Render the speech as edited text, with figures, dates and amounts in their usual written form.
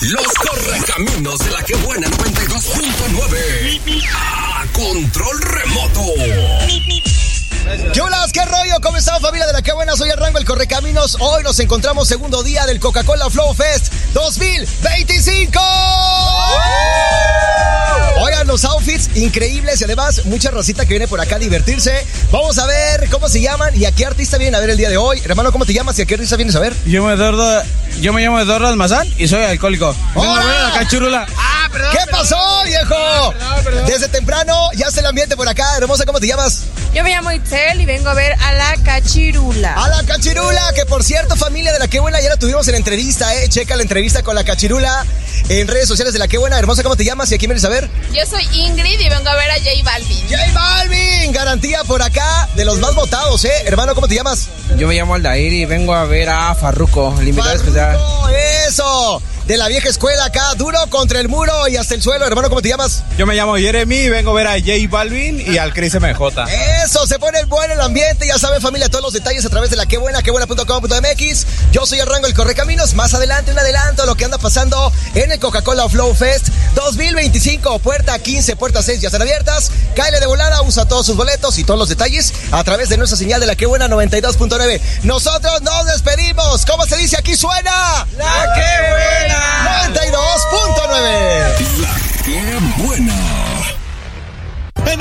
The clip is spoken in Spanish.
Los Correcaminos de la Que Buena 92.9. A control remoto. ¡Yulas! ¿Qué rollo? ¿Cómo están, familia de la Que Buena? Soy el Rango, el Correcaminos. Hoy nos encontramos segundo día del Coca-Cola Flow Fest 2025. Oigan, los outfits increíbles y además mucha racita que viene por acá a divertirse. Vamos a ver cómo se llaman y a qué artista vienen a ver el día de hoy. Hermano, ¿cómo te llamas y a qué artista vienes a ver? Yo me llamo Eduardo Almazán y soy alcohólico. Vengo a ver a la Cachirula. ¿Qué pasó, viejo? Perdón. Desde temprano ya está el ambiente por acá. Hermosa, ¿cómo te llamas? Yo me llamo Itzel y vengo a ver a la Cachirula. A la Cachirula, que por cierto, familia de la Que Buena, ya la tuvimos en la entrevista, Checa la entrevista con la Cachirula en redes sociales de la Que Buena. Hermosa, ¿cómo te llamas y a quién vienes a ver? Yo soy Ingrid y vengo a ver a J Balvin. J Balvin, garantía por acá de los más votados, Hermano, ¿cómo te llamas? Yo me llamo Aldair y vengo a ver a Farruko, el invitado especial. Eso, de la vieja escuela acá, duro contra el muro y hasta el suelo. Hermano, ¿cómo te llamas? Yo me llamo Jeremy y vengo a ver a J Balvin y al Chris MJ. Eso, se pone bueno el ambiente. Ya saben, familia, todos los detalles a través de la quebuena.com.mx. Yo soy el Rango, el Correcaminos. Más adelante, un adelanto de lo que anda pasando en el Coca-Cola Flow Fest 2025. Puerta 15, puerta 6 ya están abiertas. Cáele de volada, usa todos sus boletos y todos los detalles a través de nuestra señal de la Que Buena 92.9. Nosotros nos despedimos. ¿Cómo se dice? Aquí suena ¡La Que Buena! 92.9. La Que Buena.